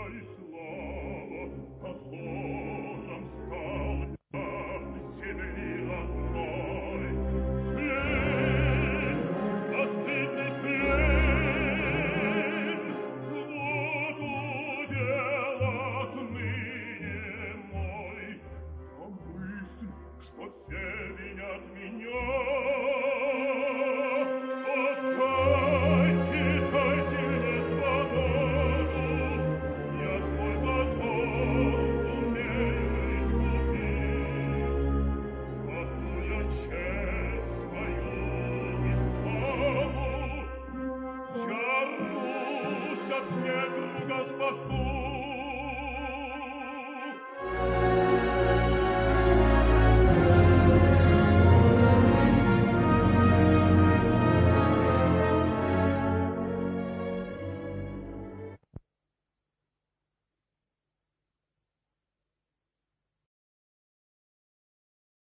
и слава, позором стал я земли родной. Плен, постыдный плен, вот удел отныне мой. А мысль, что все винят меня,